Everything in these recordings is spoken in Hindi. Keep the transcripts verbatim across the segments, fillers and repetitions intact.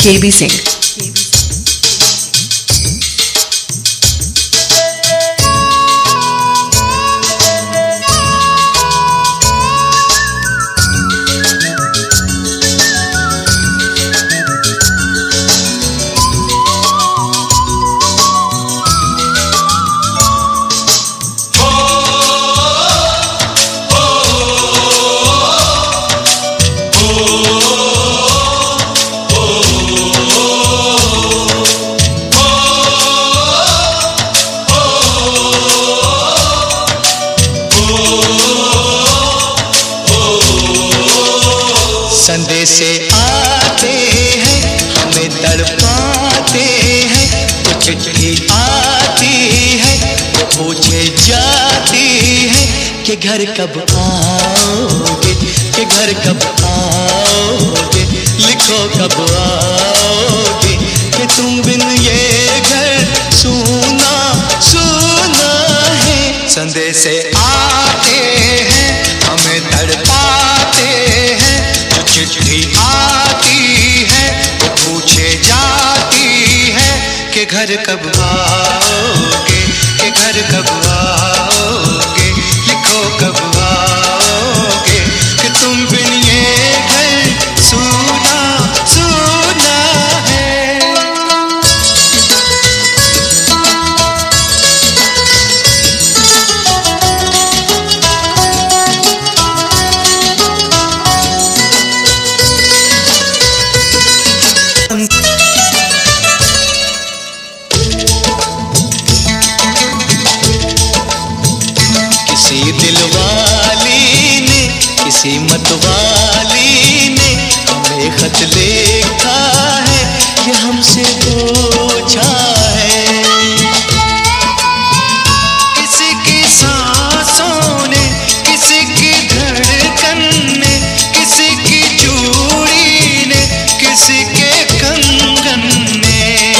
केबी सिंह। संदेशे आते हैं हमें तड़पाते हैं, वो चिट्ठी आती है वो पूछे जाती है कि घर कब आओगे, कि घर कब आओगे, लिखो कब आओगे, कि तुम बिन ये घर सूना सूना है। संदेशे आते हैं हमें तड़पाते हैं, चिट्ठी आती है वो पूछे जाती है कि घर कब आओगे, कि घर कब आओगे, लिखो कब आओगे, कि तुम बिन ये घर सूना सूना है। किसी दिलवाली ने किसी मतवाली ने हमें खत लिखा है, ये हमसे पूछा है। किसी की सांसों ने, किसी की धड़कन ने, किसी की चूड़ी ने, किसी के कंगन ने,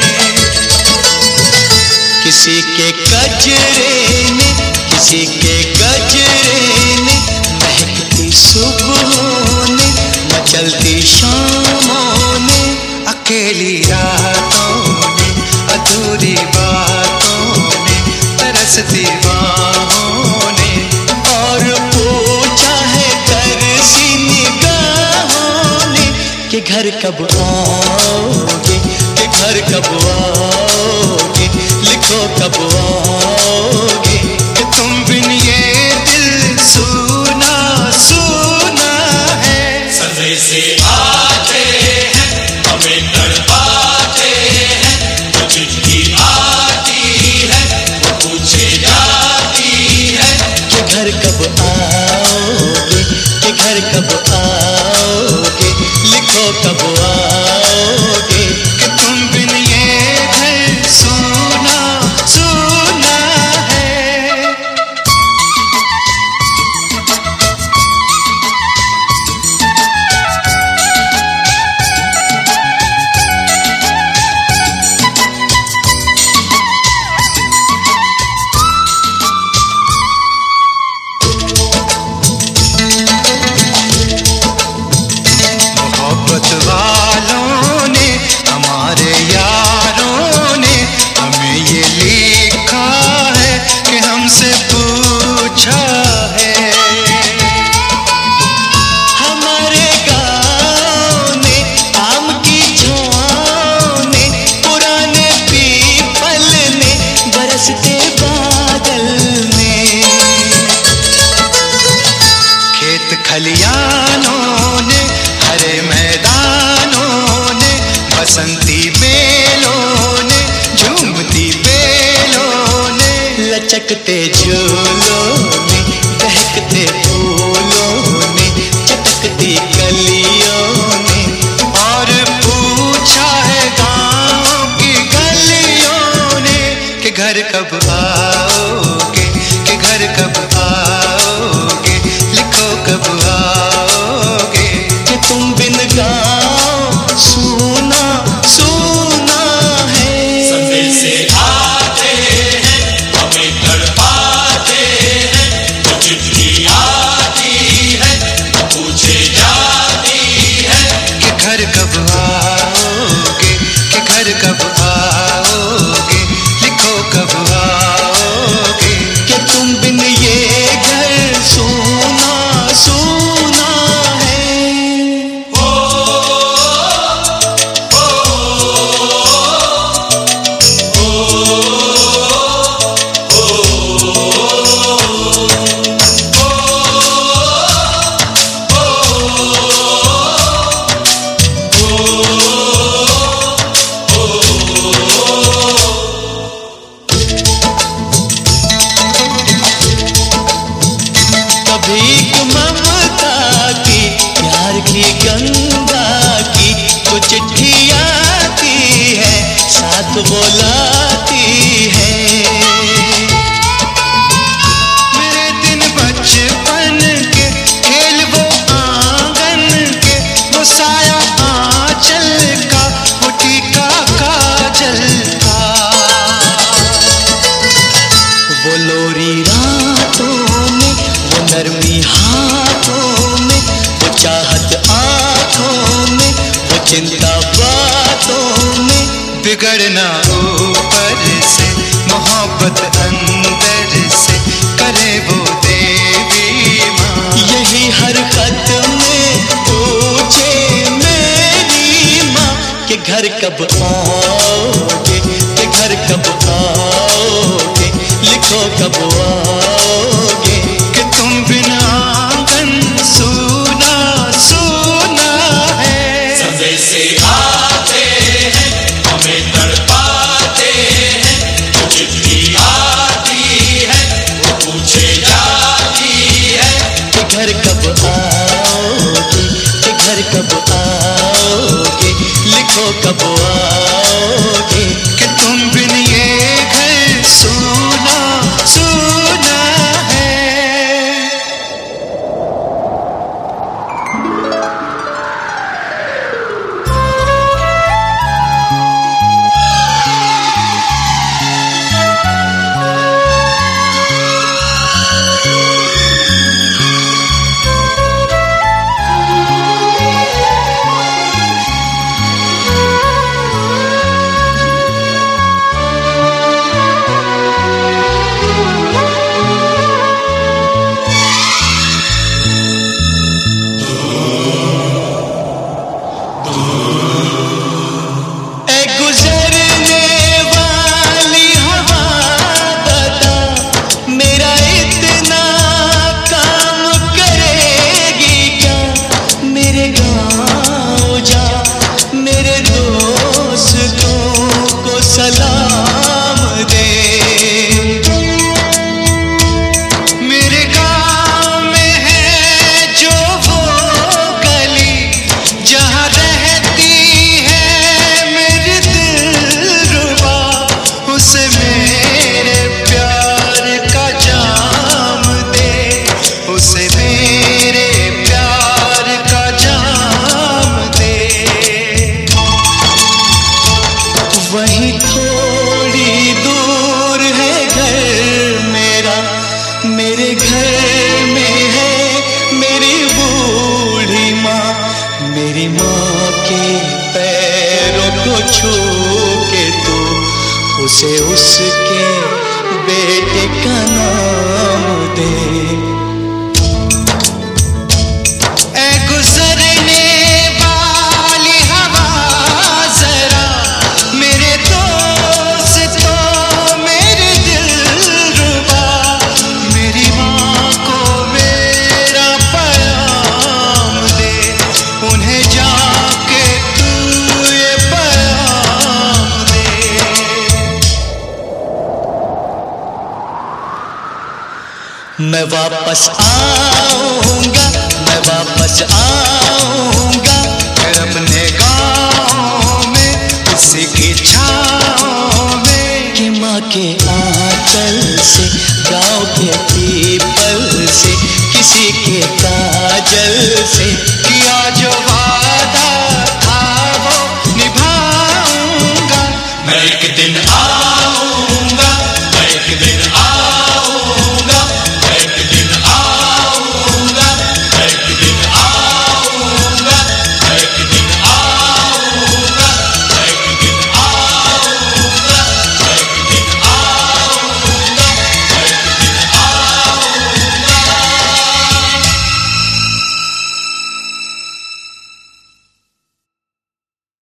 किसी के गजरे ने, किसी के गजरे ने, महकती सुबहों ने, मचलती शामों ने, अकेली रातों ने, अधूरी बातों ने, तरसती बाहों ने, और पूछा है तरसी निगाहों ने कि घर कब आओगे, कि घर कब आओगे, लिखो कब आओगे, कि तुम बिन ये दिल सूना सूना है। संदेशे आते हैं हमें तड़पाते हैं, वो चिट्ठी आती है वो पूछे जाती है कि घर कब आओगे, कि घर कब आओगे, लिखो कब आओगे, कि तुम बिन ये घर सूना सूना है। मोहब्बत वालों ने, हमारे यारों ने हमें ये लिखा है कि हमसे पूछा है। हमारे गाँव ने, आम की छाँव ने, पुराने पीपल ने, बरसते बादल ने, खेत खलियानों ने, हरे मैदानों ने, बसंती बेलों ने, झूमती बेलों ने, लचकते झूलों ने, दहकते फूलों ने, चटकती गलियों ने, और पूछा है गाँव की गलियों ने कि घर कब आओगे, कि घर कब आओगे, लिखो कब आओगे, कि तुम बिन गाँव सूना सूना है। संदेशे आते हैं हमें तड़पाते हैं, वो चिट्ठी आती है वो पूछे जाती है कि घर कब आओगे, कब आओगे, के घर कब आओगे, लिखो कब आओगे कि तुम बिना आंगन सूना सूना है। समय से आते हैं हमें तड़पाते हैं, वो चिट्ठी आती है वो पूछे जाती है कि घर कब आओगे, के घर कब आओगे, लिखो कब आओगे कि तुम बिन ये घर सूना सूना है। मेरी माँ के पैरों को छू के तू उसे उसके बेटे का नाम दे। ऐ गुजरने वाली हवा जरा मेरे दोस्तों मेरे दिलरुबा, मेरी माँ को मेरा पैगाम दे, उन्हें जाके तू ये पैगाम दे। मैं वापस आऊंगा, मैं वापस आऊंगा फिर अपने गाँव में उसी की छाँव में, कि माँ के आंचल से गाँव के पीपल से किसी के काजल से